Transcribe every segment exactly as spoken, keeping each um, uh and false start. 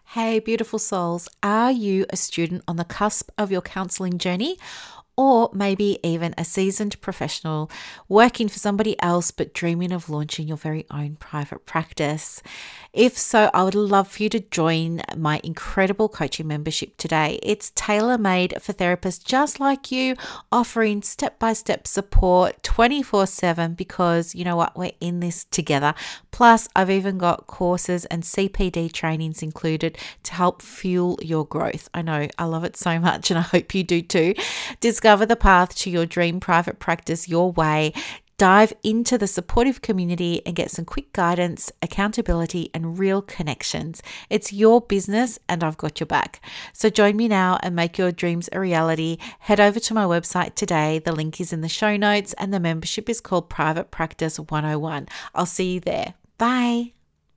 Hey, beautiful souls, are you a student on the cusp of your counseling journey? Or maybe even a seasoned professional working for somebody else but dreaming of launching your very own private practice? If so, I would love for you to join my incredible coaching membership today. It's tailor-made for therapists just like you, offering step-by-step support twenty-four seven because you know what, we're in this together. Plus, I've even got courses and C P D trainings included to help fuel your growth. I know, I love it so much and I hope you do too. Discover the path to your dream private practice your way. Dive into the supportive community and get some quick guidance, accountability, and real connections. It's your business and I've got your back. So join me now and make your dreams a reality. Head over to my website today. The link is in the show notes and the membership is called Private Practice one oh one. I'll see you there. Bye.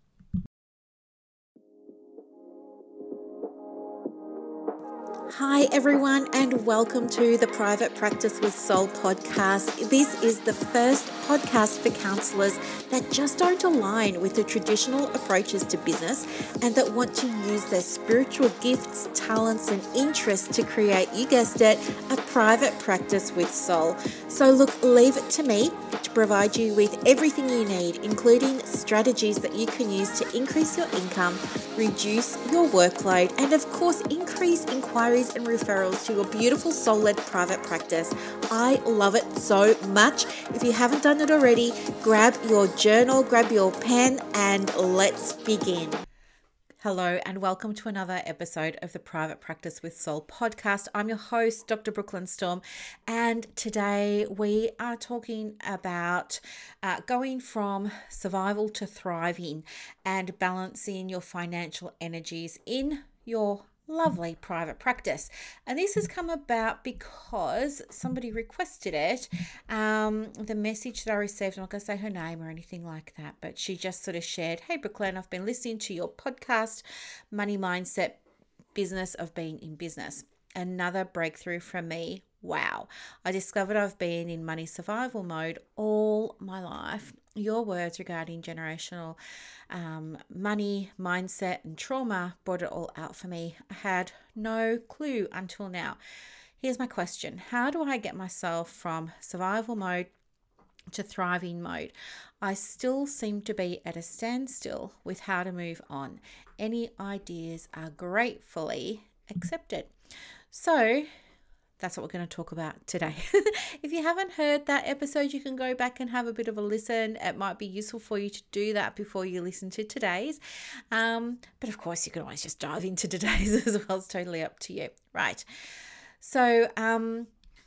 Hi, everyone, and welcome to the Private Practice with Soul podcast. This is the first podcast for counselors that just don't align with the traditional approaches to business and that want to use their spiritual gifts, talents, and interests to create, you guessed it, a private practice with soul. So look, leave it to me to provide you with everything you need, including strategies that you can use to increase your income, reduce your workload, and of course, increase inquiries and referrals to your beautiful soul-led private practice. I love it so much. If you haven't done it already, grab your journal, grab your pen, and let's begin. Hello and welcome to another episode of the Private Practice with Soul podcast. I'm your host, Doctor Brooklyn Storm, and today we are talking about uh, going from survival to thriving and balancing your financial energies in your lovely private practice. And this has come about because somebody requested it. Um, the message that I received, I'm not going to say her name or anything like that, but she just sort of shared, "Hey Brooklyn, I've been listening to your podcast, Money Mindset, Business of Being in Business. Another breakthrough from me. Wow. I discovered I've been in money survival mode all my life. Your words regarding generational um, money, mindset, and trauma brought it all out for me. I had no clue until now. Here's my question. How do I get myself from survival mode to thriving mode? I still seem to be at a standstill with how to move on. Any ideas are gratefully accepted." So that's what we're going to talk about today. If you haven't heard that episode, you can go back and have a bit of a listen. It might be useful for you to do that before you listen to today's. Um, but of course, you can always just dive into today's as well. It's totally up to you. Right. So um,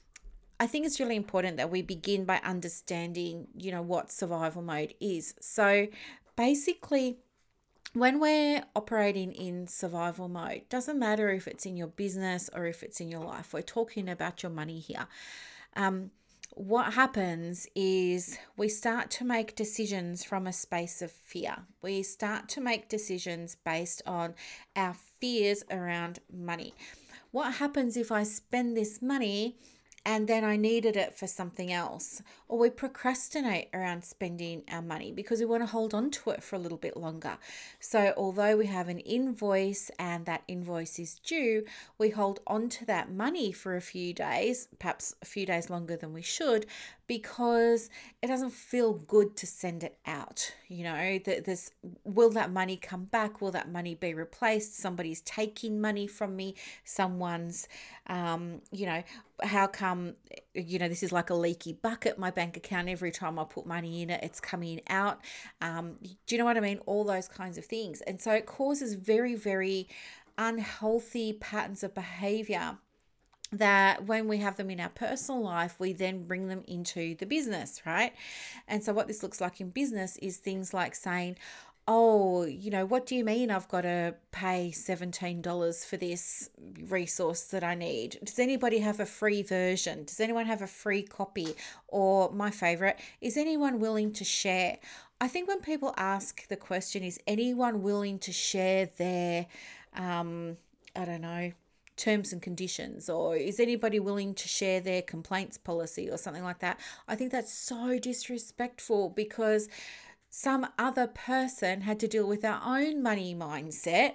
I think it's really important that we begin by understanding, you know, what survival mode is. So basically, when we're operating in survival mode, doesn't matter if it's in your business or if it's in your life, we're talking about your money here. Um, what happens is we start to make decisions from a space of fear. We start to make decisions based on our fears around money. What happens if I spend this money and then I needed it for something else? Or we procrastinate around spending our money because we want to hold on to it for a little bit longer. So although we have an invoice and that invoice is due, we hold on to that money for a few days, perhaps a few days longer than we should, because it doesn't feel good to send it out. You know, this, will that money come back? Will that money be replaced? Somebody's taking money from me. Someone's, um, you know, how come, you know, this is like a leaky bucket, my bank account, every time I put money in it, it's coming out. Um, do you know what I mean? All those kinds of things. And so it causes very, very unhealthy patterns of behavior that when we have them in our personal life, we then bring them into the business, right? And so what this looks like in business is things like saying, "Oh, you know, what do you mean I've got to pay seventeen dollars for this resource that I need? Does anybody have a free version? Does anyone have a free copy?" Or my favorite, "Is anyone willing to share?" I think when people ask the question, is anyone willing to share their, um, I don't know, terms and conditions, or is anybody willing to share their complaints policy or something like that, I think that's so disrespectful because some other person had to deal with our own money mindset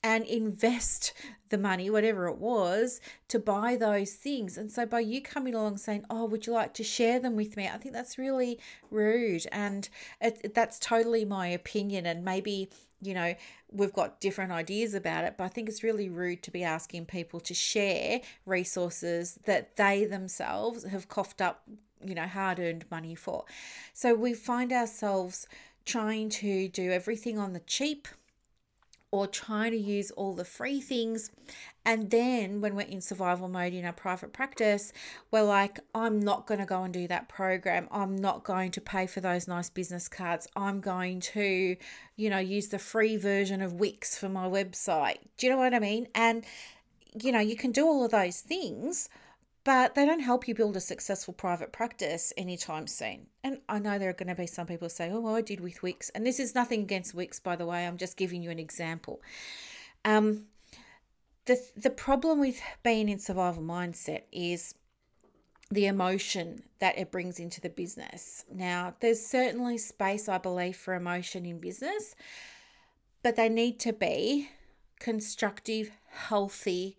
and invest the money, whatever it was, to buy those things. And so by you coming along saying, oh, would you like to share them with me? I think that's really rude. And it, that's totally my opinion. And maybe, you know, we've got different ideas about it, but I think it's really rude to be asking people to share resources that they themselves have coughed up, you know, hard-earned money for. So we find ourselves trying to do everything on the cheap, or trying to use all the free things. And then when we're in survival mode in our private practice, we're like, I'm not going to go and do that program. I'm not going to pay for those nice business cards. I'm going to, you know, use the free version of Wix for my website. Do you know what I mean? And, you know, you can do all of those things, but they don't help you build a successful private practice anytime soon. And I know there are going to be some people say, oh, well, I did with Wix. And this is nothing against Wix, by the way. I'm just giving you an example. Um, the, the problem with being in survival mindset is the emotion that it brings into the business. Now, there's certainly space, I believe, for emotion in business, but they need to be constructive, healthy,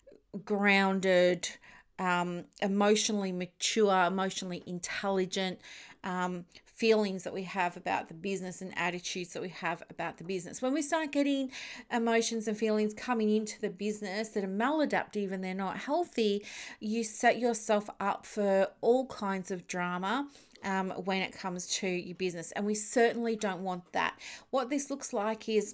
grounded, Um, emotionally mature, emotionally intelligent um, feelings that we have about the business and attitudes that we have about the business. When we start getting emotions and feelings coming into the business that are maladaptive and they're not healthy, you set yourself up for all kinds of drama um, when it comes to your business. And we certainly don't want that. What this looks like is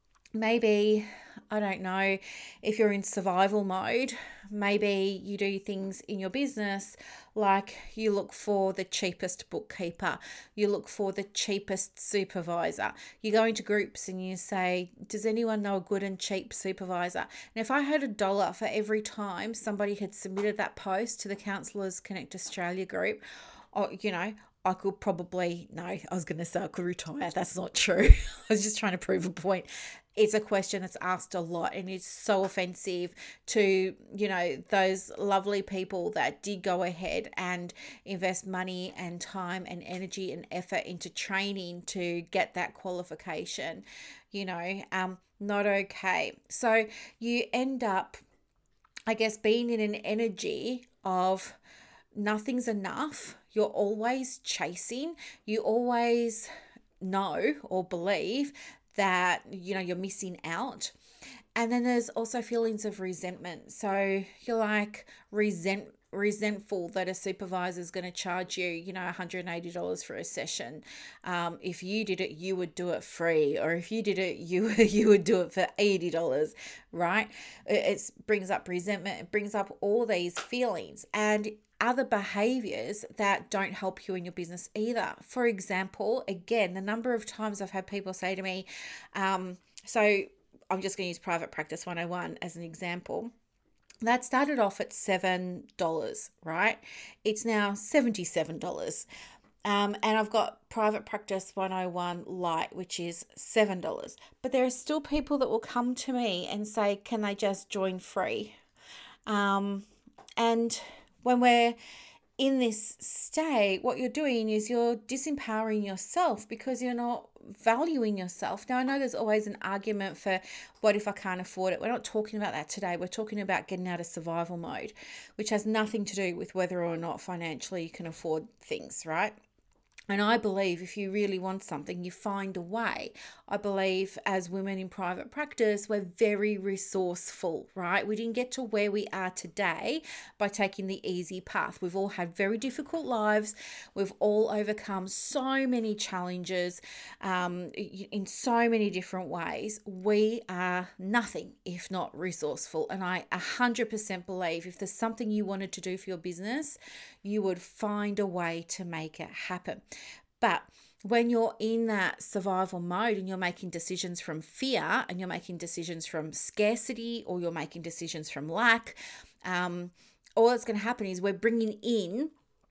maybe, I don't know, if you're in survival mode, maybe you do things in your business like you look for the cheapest bookkeeper, you look for the cheapest supervisor. You go into groups and you say, does anyone know a good and cheap supervisor? And if I had a dollar for every time somebody had submitted that post to the Counsellors Connect Australia group, or, you know, I could probably, no, I was going to say I could retire. That's not true. I was just trying to prove a point. It's a question that's asked a lot, and it's so offensive to, you know, those lovely people that did go ahead and invest money and time and energy and effort into training to get that qualification, you know, um, not okay. So you end up, I guess, being in an energy of nothing's enough. You're always chasing. You always know or believe that, you know, you're missing out. And then there's also feelings of resentment. So you're like resent resentful that a supervisor is going to charge you, you know, one hundred eighty dollars for a session. Um, if you did it, you would do it free, or if you did it, you you would do it for eighty dollars, right? It, it brings up resentment. It brings up all these feelings and other behaviors that don't help you in your business either. For example, again, the number of times I've had people say to me, um, so I'm just going to use Private Practice one oh one as an example. That started off at seven dollars, right? It's now seventy-seven dollars. Um, and I've got Private Practice one oh one Lite, which is seven dollars. But there are still people that will come to me and say, can they just join free? Um, and when we're in this state, what you're doing is you're disempowering yourself because you're not valuing yourself. Now, I know there's always an argument for what if I can't afford it. We're not talking about that today. We're talking about getting out of survival mode, which has nothing to do with whether or not financially you can afford things, right? And I believe if you really want something, you find a way. I believe as women in private practice, we're very resourceful, right? We didn't get to where we are today by taking the easy path. We've all had very difficult lives. We've all overcome so many challenges um, in so many different ways. We are nothing if not resourceful. And I one hundred percent believe if there's something you wanted to do for your business, you would find a way to make it happen. But when you're in that survival mode and you're making decisions from fear and you're making decisions from scarcity or you're making decisions from lack, um, all that's going to happen is we're bringing in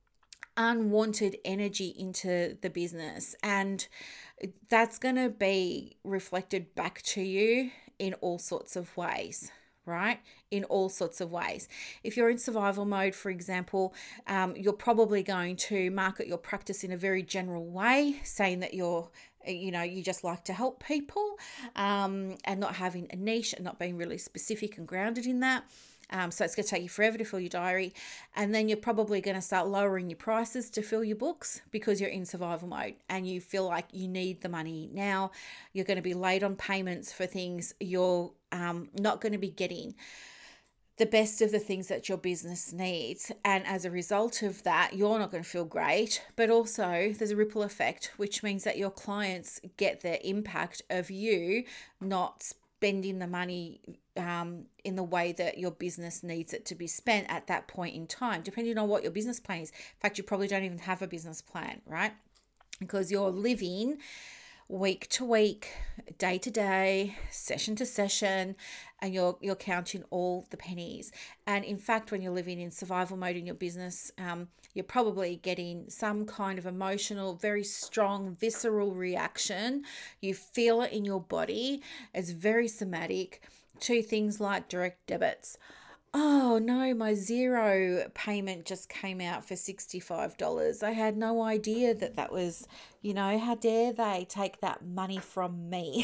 unwanted energy into the business, and that's going to be reflected back to you in all sorts of ways, right? In all sorts of ways. If you're in survival mode, for example, um, you're probably going to market your practice in a very general way, saying that you're, you know, you just like to help people, um, and not having a niche and not being really specific and grounded in that. Um, so it's going to take you forever to fill your diary. And then you're probably going to start lowering your prices to fill your books because you're in survival mode and you feel like you need the money now. You're going to be late on payments for things you're um, not going to be getting the best of the things that your business needs. And as a result of that, you're not going to feel great, but also there's a ripple effect, which means that your clients get the impact of you not spending the money um, in the way that your business needs it to be spent at that point in time, depending on what your business plan is. In fact, you probably don't even have a business plan, right? Because you're living week to week, day to day, session to session, and you're you're counting all the pennies. And in fact, when you're living in survival mode in your business, um, you're probably getting some kind of emotional, very strong, visceral reaction. You feel it in your body. It's very somatic to things like direct debits. Oh no, my Xero payment just came out for sixty-five dollars. I had no idea that that was, you know, how dare they take that money from me?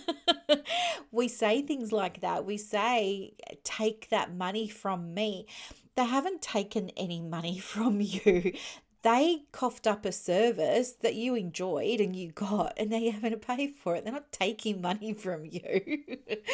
We say things like that. We say, take that money from me. They haven't taken any money from you. They coughed up a service that you enjoyed and you got, and now you're having to pay for it. They're not taking money from you.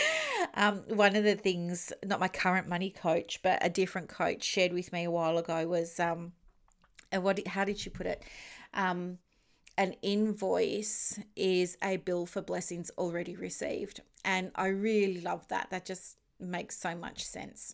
um, one of the things, not my current money coach, but a different coach shared with me a while ago was, um, and what? How did she put it? Um, an invoice is a bill for blessings already received, and I really love that. That just makes so much sense.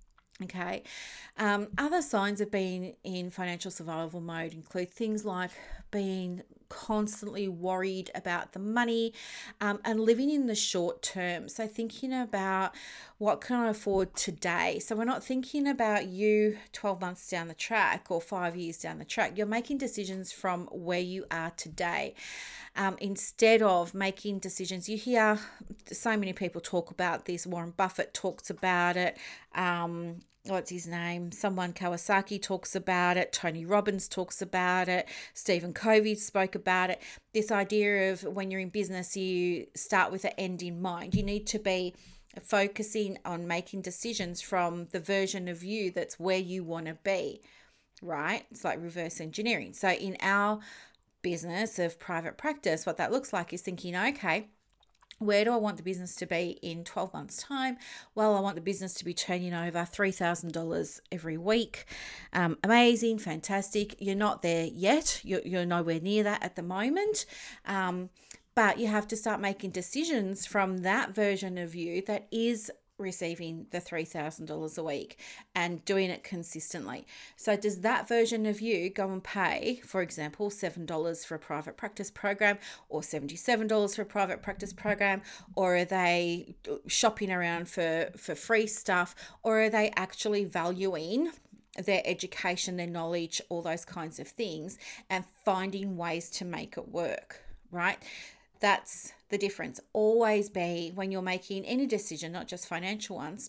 Okay. Um, other signs of being in financial survival mode include things like being constantly worried about the money, um, and living in the short term. So thinking about what can I afford today. So we're not thinking about you twelve months down the track or five years down the track. You're making decisions from where you are today. Um, instead of making decisions, you hear so many people talk about this. Warren Buffett talks about it. Um, what's his name? Someone Kawasaki talks about it. Tony Robbins talks about it. Stephen Covey spoke about it. This idea of when you're in business, you start with an end in mind. You need to be focusing on making decisions from the version of you that's where you want to be, right? It's like reverse engineering. So in our business of private practice, what that looks like is thinking, okay, where do I want the business to be in twelve months' time? Well, I want the business to be turning over three thousand dollars every week. Um, amazing, fantastic. You're not there yet. You're, you're nowhere near that at the moment. Um, but you have to start making decisions from that version of you that is receiving the three thousand dollars a week and doing it consistently. So does that version of you go and pay, for example, seven dollars for a private practice program or seventy-seven dollars for a private practice program? Or are they shopping around for, for free stuff? Or are they actually valuing their education, their knowledge, all those kinds of things, and finding ways to make it work, right? That's the difference. Always be, when you're making any decision, not just financial ones,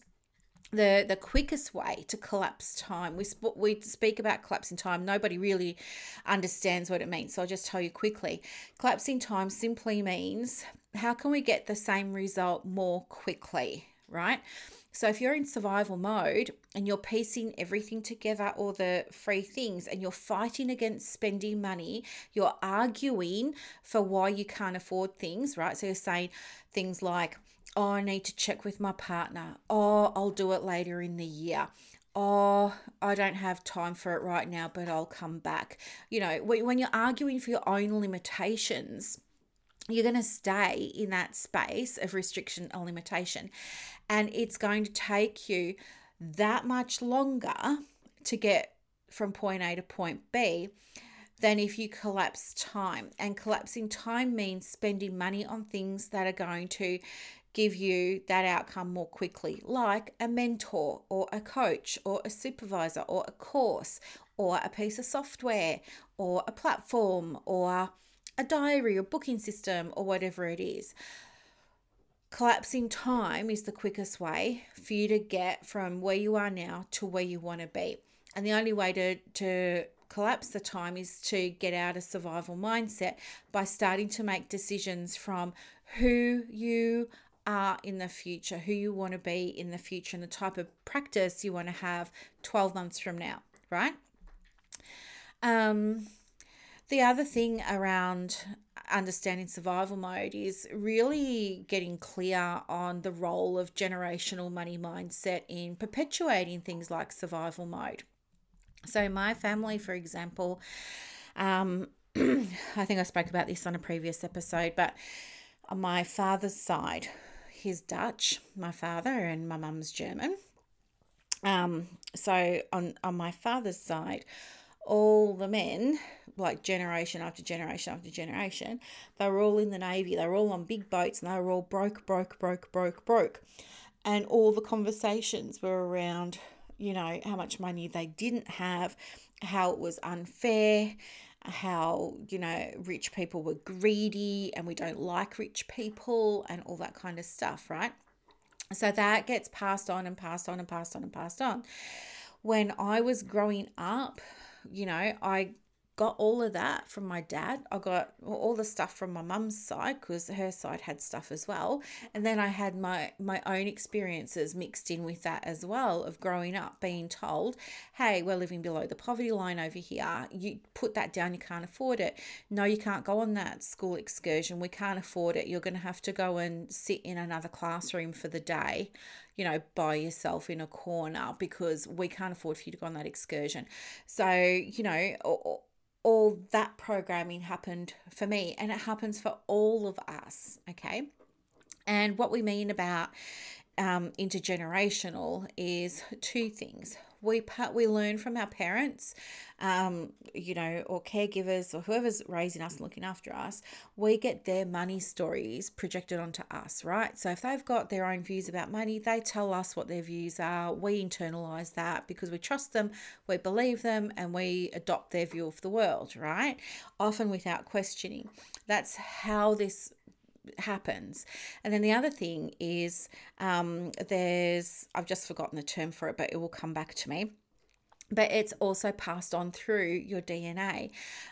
the the quickest way to collapse time. We sp- we speak about collapsing time. Nobody really understands what it means. So I'll just tell you quickly. Collapsing time simply means, how can we get the same result more quickly, right? So if you're in survival mode and you're piecing everything together, all the free things, and you're fighting against spending money, you're arguing for why you can't afford things, right? So you're saying things like, oh, I need to check with my partner. Oh, I'll do it later in the year. Oh, I don't have time for it right now, but I'll come back. You know, when you're arguing for your own limitations, you're going to stay in that space of restriction and limitation. And it's going to take you that much longer to get from point A to point B than if you collapse time. And collapsing time means spending money on things that are going to give you that outcome more quickly, like a mentor or a coach or a supervisor or a course or a piece of software or a platform or a diary or booking system or whatever it is. collapsing time is the quickest way for you to get from where you are now to where you want to be. And the only way to, to collapse the time is to get out of survival mindset by starting to make decisions from who you are in the future, who you want to be in the future, and the type of practice you want to have twelve months from now, right? Um, the other thing around understanding survival mode is really getting clear on the role of generational money mindset in perpetuating things like survival mode. So my family, for example, um, I think I spoke about this on a previous episode, but on my father's side, he's Dutch, my father, and my mum's German. Um, so on, on my father's side, all the men, like generation after generation after generation, they were all in the Navy. They were all on big boats and they were all broke, broke, broke, broke, broke. And all the conversations were around, you know, how much money they didn't have, how it was unfair, how, you know, rich people were greedy and we don't like rich people and all that kind of stuff, right? So that gets passed on and passed on and passed on and passed on. When I was growing up, you know, I got all of that from my dad. I got all the stuff from my mum's side because her side had stuff as well. And then I had my, my own experiences mixed in with that as well of growing up being told, hey, we're living below the poverty line over here. You put that down, you can't afford it. No, you can't go on that school excursion. We can't afford it. You're going to have to go and sit in another classroom for the day, you know, by yourself in a corner because we can't afford for you to go on that excursion. So, you know, all, all that programming happened for me and it happens for all of us, okay? And what we mean about um, intergenerational is two things. We we learn from our parents, um, you know, or caregivers or whoever's raising us and looking after us. We get their money stories projected onto us, right? So if they've got their own views about money, they tell us what their views are. We internalize that because we trust them, we believe them, and we adopt their view of the world, right? Often without questioning. That's how this happens. And then the other thing is um there's I've just forgotten the term for it, but it will come back to me, but it's also passed on through your D N A.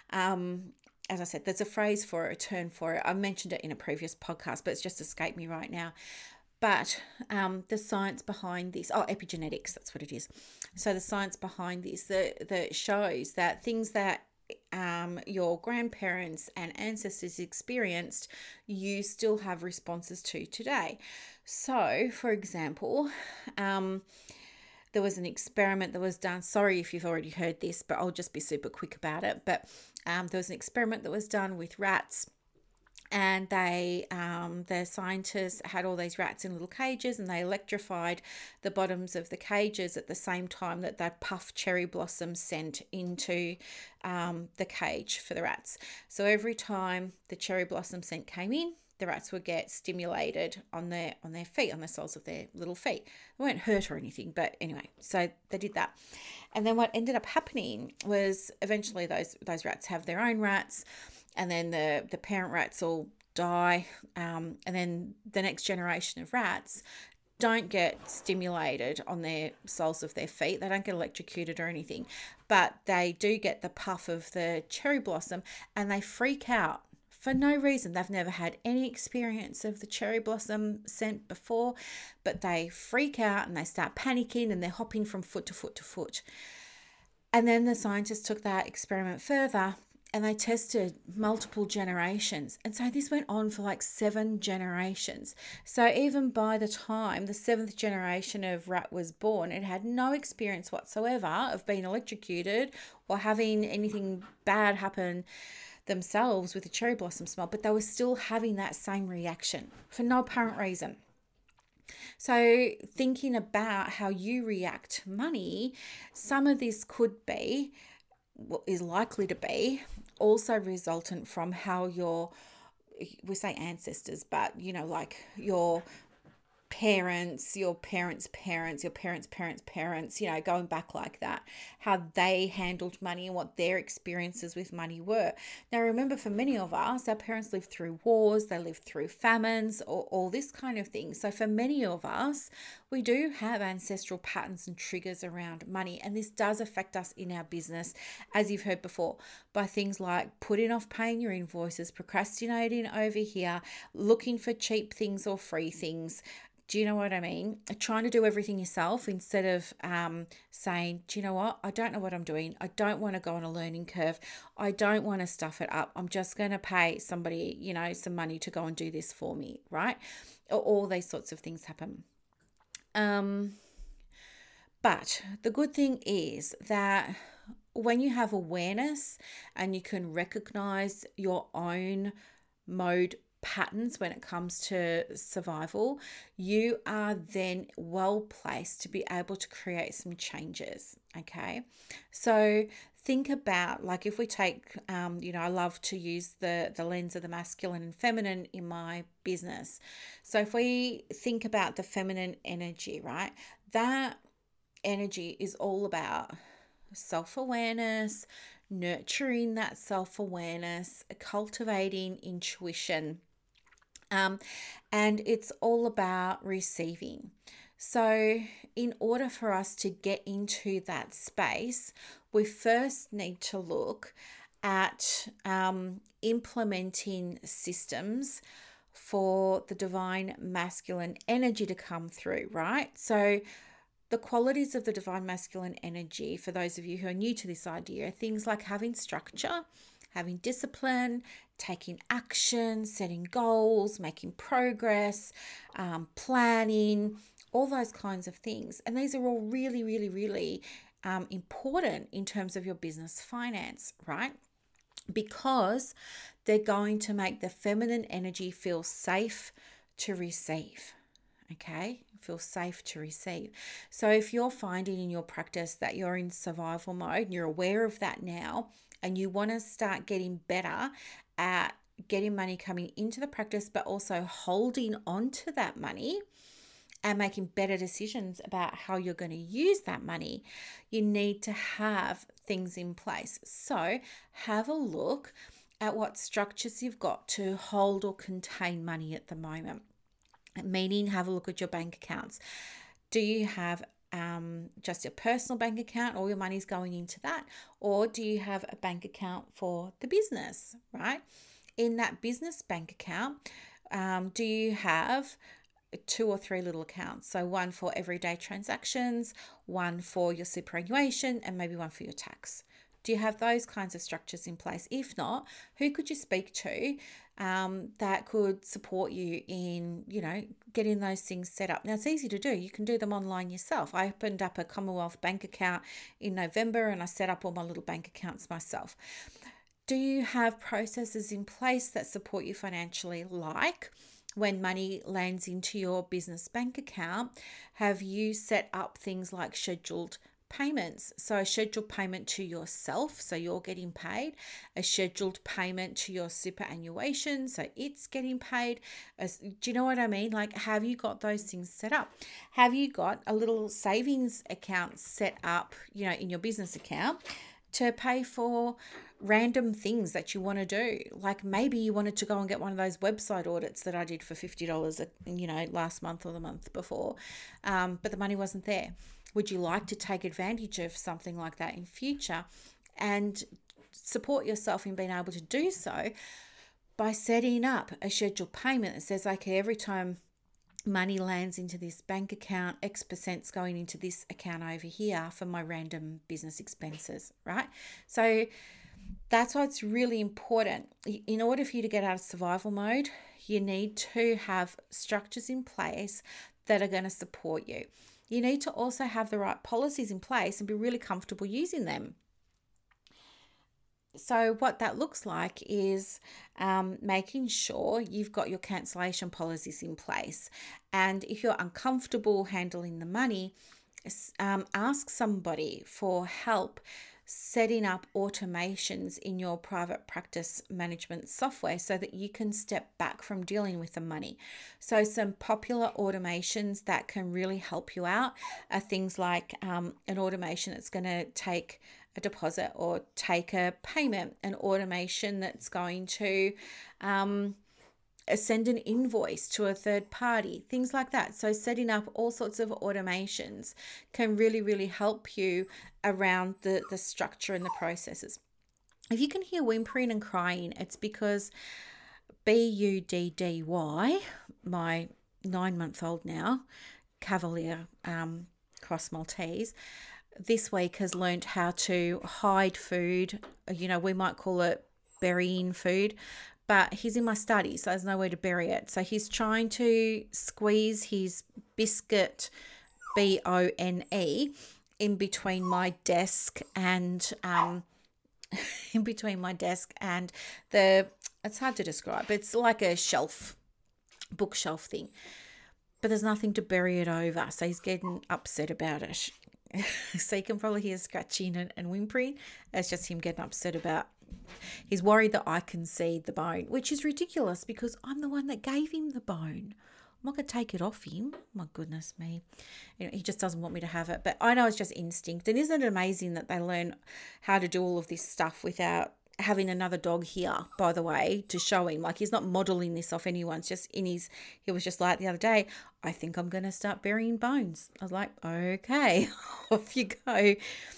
Um as I said, there's a phrase for it, a term for it. I mentioned it in a previous podcast, but it's just escaped me right now. But um, the science behind this, oh, epigenetics, that's what it is. So the science behind this that, that shows that things that um, your grandparents and ancestors experienced, you still have responses to today. So, for example, um, there was an experiment that was done. Sorry if you've already heard this, but I'll just be super quick about it. But um, there was an experiment that was done with rats. And they, um, the scientists had all these rats in little cages and they electrified the bottoms of the cages at the same time that they puffed cherry blossom scent into um, the cage for the rats. So every time the cherry blossom scent came in, the rats would get stimulated on their on their feet, on the soles of their little feet. They weren't hurt or anything, but anyway, so they did that. And then what ended up happening was eventually those those rats have their own rats. And then the, the parent rats all die. Um, and then the next generation of rats don't get stimulated on their soles of their feet. They don't get electrocuted or anything. But they do get the puff of the cherry blossom and they freak out for no reason. They've never had any experience of the cherry blossom scent before. But they freak out and they start panicking and they're hopping from foot to foot to foot. And then the scientists took that experiment further and they tested multiple generations. And so this went on for like seven generations. So even by the time the seventh generation of rat was born, it had no experience whatsoever of being electrocuted or having anything bad happen themselves with the cherry blossom smell, but they were still having that same reaction for no apparent reason. So thinking about how you react to money, some of this could be, what is likely to be, also resultant from how your, we say ancestors, but you know, like your parents, your parents' parents, your parents' parents' parents, you know, going back like that, how they handled money and what their experiences with money were. Now, remember, for many of us, our parents lived through wars, they lived through famines, or all this kind of thing. So for many of us, we do have ancestral patterns and triggers around money, and this does affect us in our business, as you've heard before, by things like putting off paying your invoices, procrastinating over here, looking for cheap things or free things. Do you know what I mean? Trying to do everything yourself instead of um, saying, do you know what? I don't know what I'm doing. I don't want to go on a learning curve. I don't want to stuff it up. I'm just going to pay somebody, you know, some money to go and do this for me, right? All these sorts of things happen. Um, but the good thing is that when you have awareness and you can recognize your own mode patterns when it comes to survival, you are then well placed to be able to create some changes. Okay, so think about, like, if we take um you know I love to use the the lens of the masculine and feminine in my business. So if we think about the feminine energy, right, that energy is all about self-awareness, nurturing that self-awareness, cultivating intuition. Um, and it's all about receiving. So, in order for us to get into that space, we first need to look at um, implementing systems for the divine masculine energy to come through, right? So, the qualities of the divine masculine energy, for those of you who are new to this idea, are things like having structure, having discipline, taking action, setting goals, making progress, um, planning, all those kinds of things. And these are all really, really, really um, important in terms of your business finance, right? Because they're going to make the feminine energy feel safe to receive. Okay, feel safe to receive. So if you're finding in your practice that you're in survival mode and you're aware of that now, and you want to start getting better at getting money coming into the practice, but also holding on to that money and making better decisions about how you're going to use that money, you need to have things in place. So have a look at what structures you've got to hold or contain money at the moment. Meaning, have a look at your bank accounts. Do you have um, just your personal bank account, all your money's going into that? Or do you have a bank account for the business, right? In that business bank account, um, do you have two or three little accounts? So one for everyday transactions, one for your superannuation, and maybe one for your tax. Do you have those kinds of structures in place? If not, who could you speak to um, that could support you in, you know, getting those things set up? Now, it's easy to do. You can do them online yourself. I opened up a Commonwealth bank account in November and I set up all my little bank accounts myself. Do you have processes in place that support you financially, like when money lands into your business bank account? Have you set up things like scheduled payments? So a scheduled payment to yourself, so you're getting paid, a scheduled payment to your superannuation, so it's getting paid. As, do you know what I mean? Like, have you got those things set up? Have you got a little savings account set up, you know, in your business account to pay for random things that you want to do? Like maybe you wanted to go and get one of those website audits that I did for fifty dollars, you know, last month or the month before, um, but the money wasn't there. Would you like to take advantage of something like that in future and support yourself in being able to do so by setting up a scheduled payment that says, okay, every time money lands into this bank account, X percent's going into this account over here for my random business expenses, right? So that's why it's really important. In order for you to get out of survival mode, you need to have structures in place that are going to support you. You need to also have the right policies in place and be really comfortable using them. So what that looks like is um, making sure you've got your cancellation policies in place. And if you're uncomfortable handling the money, um, ask somebody for help setting up automations in your private practice management software so that you can step back from dealing with the money. So some popular automations that can really help you out are things like um, an automation that's going to take a deposit or take a payment, an automation that's going to um, send an invoice to a third party, things like that. So setting up all sorts of automations can really, really help you around the, the structure and the processes. If you can hear whimpering and crying, it's because B U D D Y, my nine-month-old now, Cavalier um, Cross Maltese, this week has learned how to hide food. You know, we might call it burying food, but he's in my study, so there's nowhere to bury it. So he's trying to squeeze his biscuit, B O N E, in between my desk and um, in between my desk and the, it's hard to describe. It's like a shelf, bookshelf thing, but there's nothing to bury it over. So he's getting upset about it. So you can probably hear scratching and, and whimpering. That's just him getting upset about. He's worried that I can see the bone, which is ridiculous because I'm the one that gave him the bone. I'm not going to take it off him. My goodness me. You know, he just doesn't want me to have it. But I know it's just instinct. And isn't it amazing that they learn how to do all of this stuff without having another dog here, by the way, to show him? Like, he's not modeling this off anyone. It's just in his, he was just like the other day, I think I'm going to start burying bones. I was like, okay, off you go.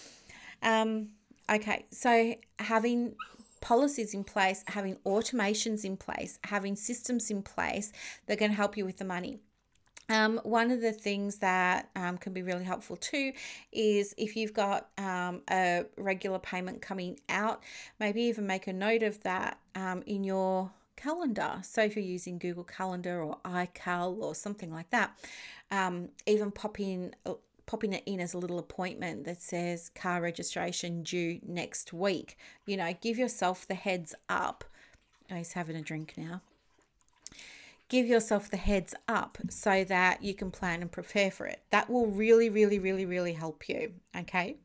Um, okay, so having policies in place, having automations in place, having systems in place that can help you with the money. Um, one of the things that um, can be really helpful too is if you've got um, a regular payment coming out, maybe even make a note of that um, in your calendar. So if you're using Google Calendar or iCal or something like that, um, even pop in, popping it in as a little appointment that says car registration due next week. You know, give yourself the heads up. Oh, he's having a drink now. Give yourself the heads up so that you can plan and prepare for it. That will really, really, really, really help you. Okay.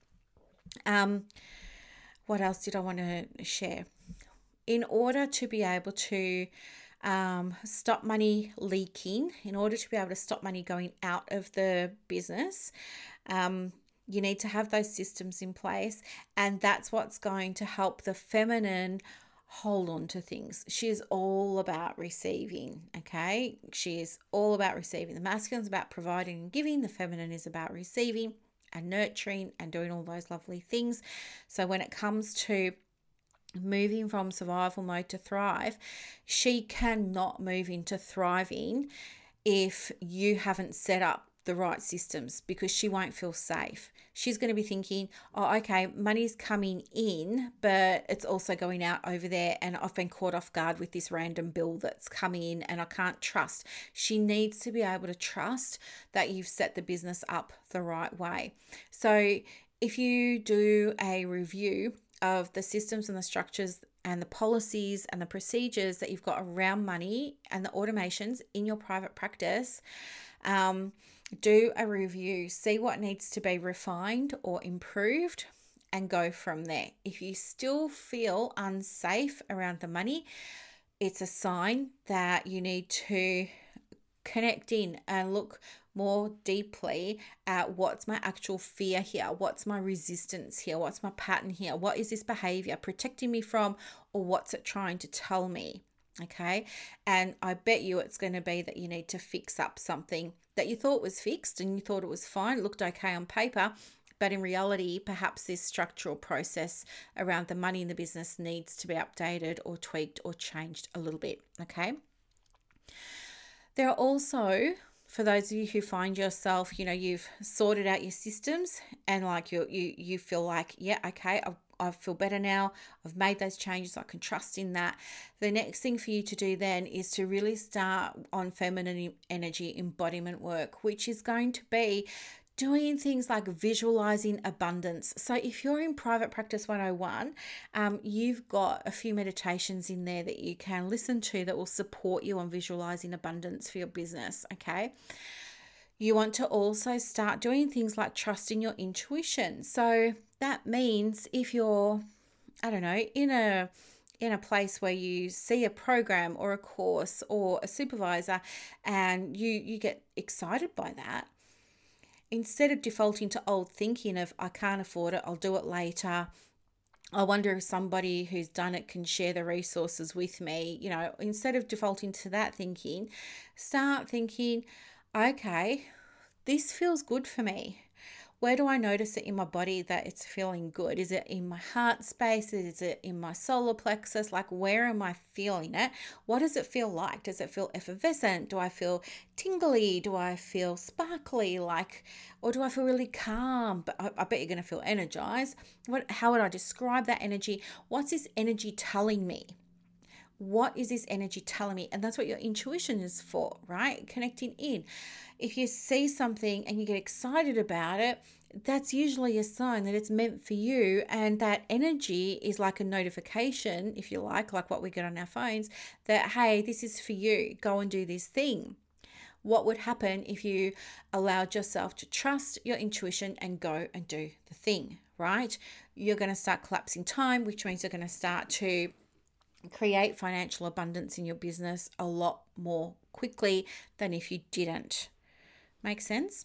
Um, what else did I want to share? In order to be able to um, stop money leaking, in order to be able to stop money going out of the business, um, you need to have those systems in place. And that's what's going to help the feminine hold on to things. She is all about receiving, okay? She is all about receiving. The masculine is about providing and giving. The feminine is about receiving and nurturing and doing all those lovely things. So when it comes to moving from survival mode to thrive, she cannot move into thriving if you haven't set up the right systems, because she won't feel safe. She's going to be thinking, oh, okay, money's coming in, but it's also going out over there, and I've been caught off guard with this random bill that's coming in and I can't trust. She needs to be able to trust that you've set the business up the right way. So if you do a review of the systems and the structures and the policies and the procedures that you've got around money and the automations in your private practice, um, do a review, see what needs to be refined or improved, and go from there. If you still feel unsafe around the money, it's a sign that you need to connect in and look more deeply at what's my actual fear here, what's my resistance here, what's my pattern here, what is this behavior protecting me from, or what's it trying to tell me. Okay. And I bet you it's going to be that you need to fix up something that you thought was fixed and you thought it was fine, it looked okay on paper, but in reality, perhaps this structural process around the money in the business needs to be updated or tweaked or changed a little bit. Okay. There are also, for those of you who find yourself, you know, you've sorted out your systems and like you you you feel like, yeah, okay, I've I feel better now. I've made those changes. I can trust in that. The next thing for you to do then is to really start on feminine energy embodiment work, which is going to be doing things like visualizing abundance. So if you're in Private Practice one oh one, um, you've got a few meditations in there that you can listen to that will support you on visualizing abundance for your business, okay? You want to also start doing things like trusting your intuition. So that means if you're, I don't know, in a in a place where you see a program or a course or a supervisor and you you get excited by that, instead of defaulting to old thinking of I can't afford it, I'll do it later, I wonder if somebody who's done it can share the resources with me, you know, instead of defaulting to that thinking, start thinking, okay, this feels good for me. Where do I notice it in my body that it's feeling good? Is it in my heart space? Is it in my solar plexus? Like, where am I feeling it? What does it feel like? Does it feel effervescent? Do I feel tingly? Do I feel sparkly? Like, or do I feel really calm? But I, I bet you're going to feel energized. What? How would I describe that energy? What's this energy telling me? What is this energy telling me? And that's what your intuition is for, right? Connecting in. If you see something and you get excited about it, that's usually a sign that it's meant for you. And that energy is like a notification, if you like, like what we get on our phones, that, hey, this is for you. Go and do this thing. What would happen if you allowed yourself to trust your intuition and go and do the thing, right? You're going to start collapsing time, which means you're going to start to create financial abundance in your business a lot more quickly than if you didn't. Make sense?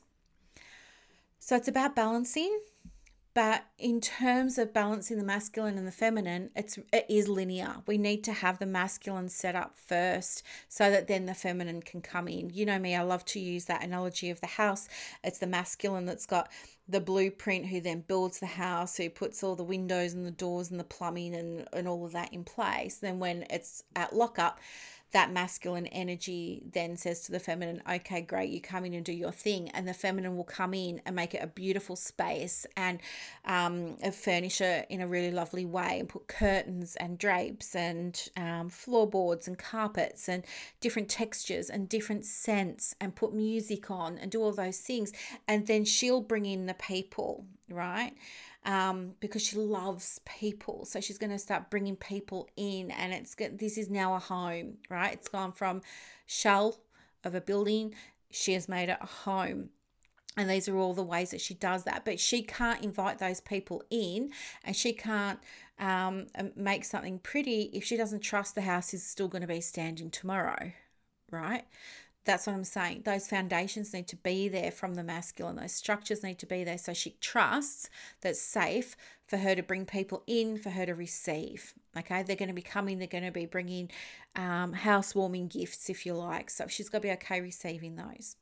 So it's about balancing, but in terms of balancing the masculine and the feminine, it's it is linear. We need to have the masculine set up first so that then the feminine can come in. You know me, I love to use that analogy of the house. It's the masculine that's got the blueprint, who then builds the house, who puts all the windows and the doors and the plumbing and, and all of that in place. Then when it's at lockup, that masculine energy then says to the feminine, okay, great, you come in and do your thing. And the feminine will come in and make it a beautiful space and um, furnish it in a really lovely way and put curtains and drapes and um, floorboards and carpets and different textures and different scents and put music on and do all those things. And then she'll bring in the people, right? Um, because she loves people. So she's going to start bringing people in, and it's this is now a home, right? It's gone from shell of a building. She has made it a home. And these are all the ways that she does that. But she can't invite those people in, and she can't um, make something pretty if she doesn't trust the house is still going to be standing tomorrow, right? That's what I'm saying. Those foundations need to be there from the masculine. Those structures need to be there so she trusts that's safe for her to bring people in, for her to receive. Okay, they're going to be coming. They're going to be bringing um, housewarming gifts, if you like. So she's got to be okay receiving those.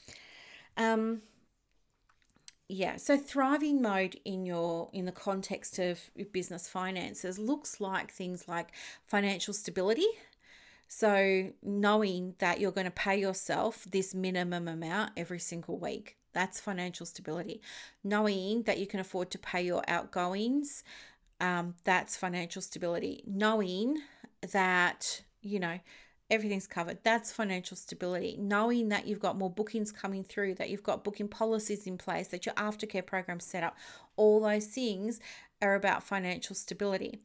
Um, yeah. So thriving mode in your in the context of business finances looks like things like financial stability. So knowing that you're going to pay yourself this minimum amount every single week, that's financial stability. Knowing that you can afford to pay your outgoings, um, that's financial stability. Knowing that, you know, everything's covered, that's financial stability. Knowing that you've got more bookings coming through, that you've got booking policies in place, that your aftercare program's set up, all those things are about financial stability.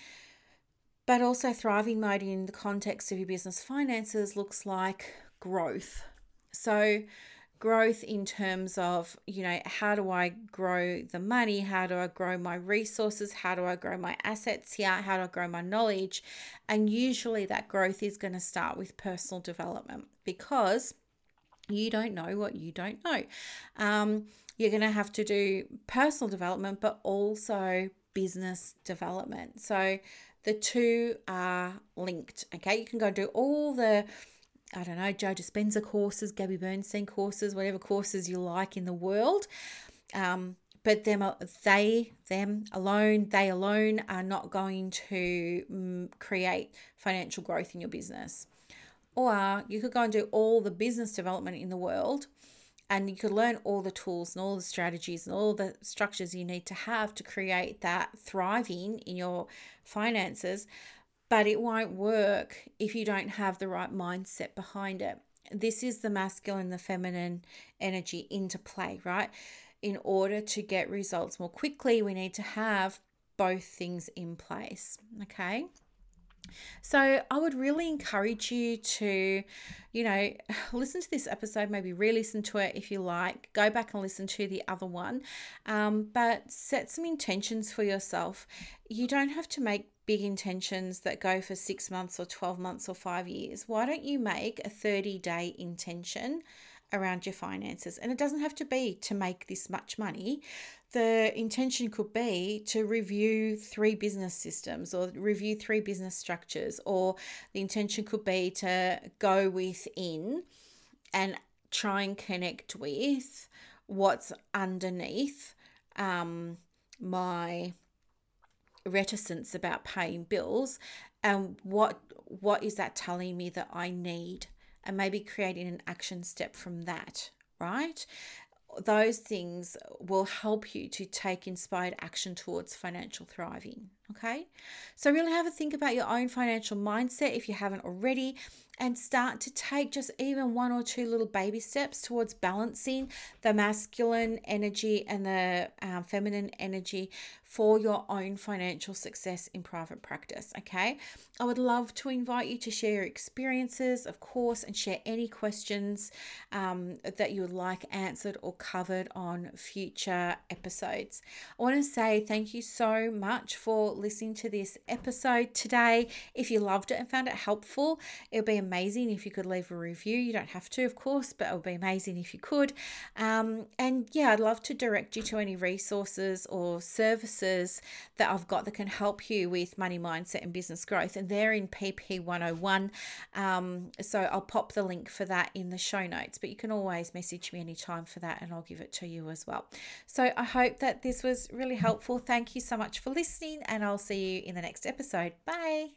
But also thriving mode in the context of your business finances looks like growth. So growth in terms of, you know, how do I grow the money? How do I grow my resources? How do I grow my assets here? How do I grow my knowledge? And usually that growth is going to start with personal development, because you don't know what you don't know. Um, you're going to have to do personal development, but also business development. So the two are linked, okay? You can go do all the, I don't know, Joe Dispenza courses, Gabby Bernstein courses, whatever courses you like in the world. Um, but them, they, them alone, they alone are not going to um, create financial growth in your business. Or you could go and do all the business development in the world, and you could learn all the tools and all the strategies and all the structures you need to have to create that thriving in your finances. But it won't work if you don't have the right mindset behind it. This is the masculine, the feminine energy into play, right? In order to get results more quickly, we need to have both things in place, okay? So I would really encourage you to, you know, listen to this episode, maybe re-listen to it if you like, go back and listen to the other one, um, but set some intentions for yourself. You don't have to make big intentions that go for six months or twelve months or five years. Why don't you make a thirty-day intention around your finances? And it doesn't have to be to make this much money. The intention could be to review three business systems or review three business structures, or the intention could be to go within and try and connect with what's underneath um, my reticence about paying bills, and what what is that telling me that I need, and maybe creating an action step from that, right? Those things will help you to take inspired action towards financial thriving. Okay, so really have a think about your own financial mindset if you haven't already, and start to take just even one or two little baby steps towards balancing the masculine energy and the um, feminine energy for your own financial success in private practice. Okay, I would love to invite you to share your experiences, of course, and share any questions um, that you would like answered or covered on future episodes. I want to say thank you so much for listening to this episode today. If you loved it and found it helpful, it would be amazing if you could leave a review. You don't have to, of course, but it would be amazing if you could. Um, and yeah, I'd love to direct you to any resources or services that I've got that can help you with money mindset and business growth. And they're in P P one oh one. Um, so I'll pop the link for that in the show notes, but you can always message me anytime for that and I'll give it to you as well. So I hope that this was really helpful. Thank you so much for listening, and I'll see you in the next episode. Bye.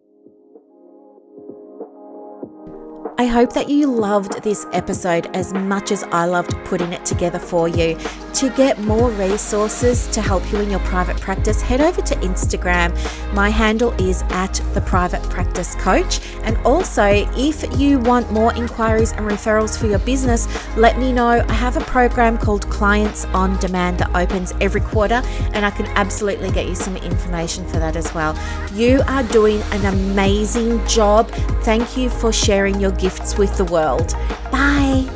I hope that you loved this episode as much as I loved putting it together for you. To get more resources to help you in your private practice, head over to Instagram. My handle is at the Private Practice Coach. And also, if you want more inquiries and referrals for your business, let me know. I have a program called Clients on Demand that opens every quarter, and I can absolutely get you some information for that as well. You are doing an amazing job. Thank you for sharing your gifts with the world. Bye.